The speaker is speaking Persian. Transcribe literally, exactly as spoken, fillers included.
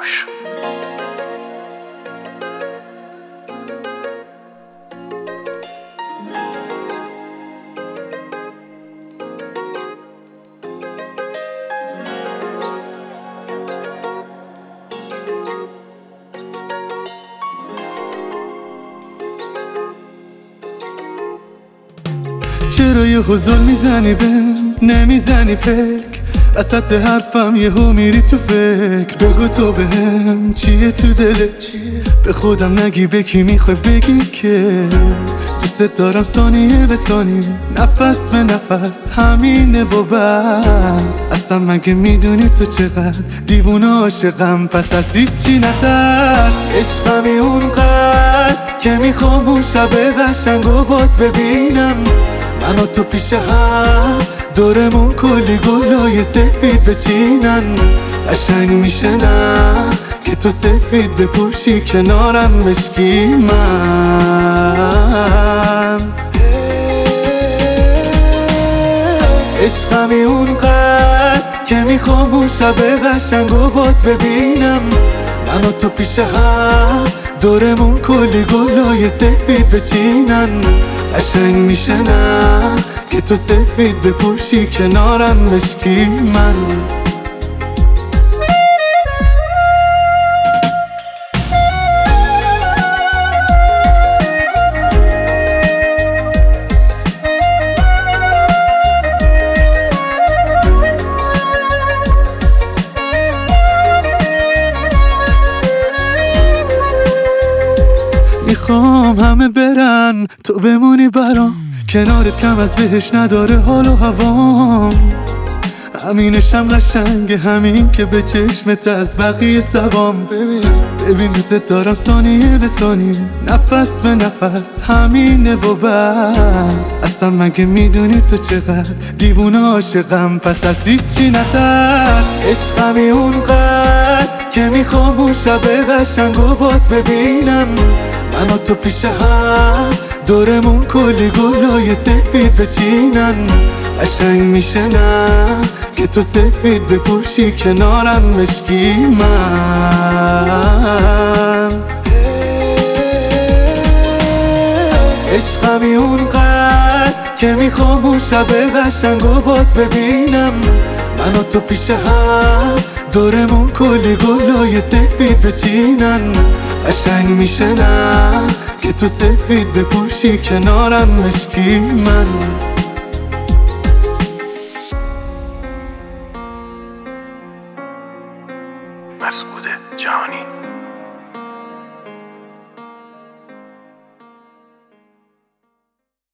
کوروش. چرا یه حضور میزنی بهم نمیزنی پلک وسط حرفم یهو میری تو فکر بگو تو بهم چیه تو دلت به خودم نگی به کی میخوای بگی که دوست دارم ثانیه به ثانیه نفس به نفس همینه و بس اصلا مگه میدونی تو چقدر دیوونه عاشقم پس از هیچی نترس عشقمی اونقدر که میخوام اون شب قشنگ و بات ببینم من و تو پیش هم دورمون کلی گلای سفید بچینن قشنگ میشه نه که تو سفید بپوشی کنارم مشکی من عشقمی اونقدر که میخوام اون شب قشنگ و بات ببینم من و تو پیش هم دورمون کلی گلای سفید بچینن قشنگ میشه نه که تو سفید بپوشی کنارم مشکی من میخوام همه برن تو بمونی برام کنارت کم از بهش نداره حال و هوام همینشم قشنگه همین که به چشمت از بقیه سبام ببین ببین دوست دارم ثانیه به ثانیه نفس به نفس همینه و بس اصلا مگه میدونی تو چقدر دیوونه عاشقم پس از هیچی نترس عشقمی اونقدر که میخوام اون شب قشنگ و بات ببینم من و تو پیش هم دورمون کلی گلای سفید بچینن قشنگ میشه نه که تو سفید بپوشی کنارم مشکی من عشقمی اونقدر که میخوام اون شب قشنگ و بات ببینم من و تو پیش هم دورمون کلی گلای سفید بچینن قشنگ میشه نه که تو سفید بپوشی کنارم مشکی من مسعود جهانی.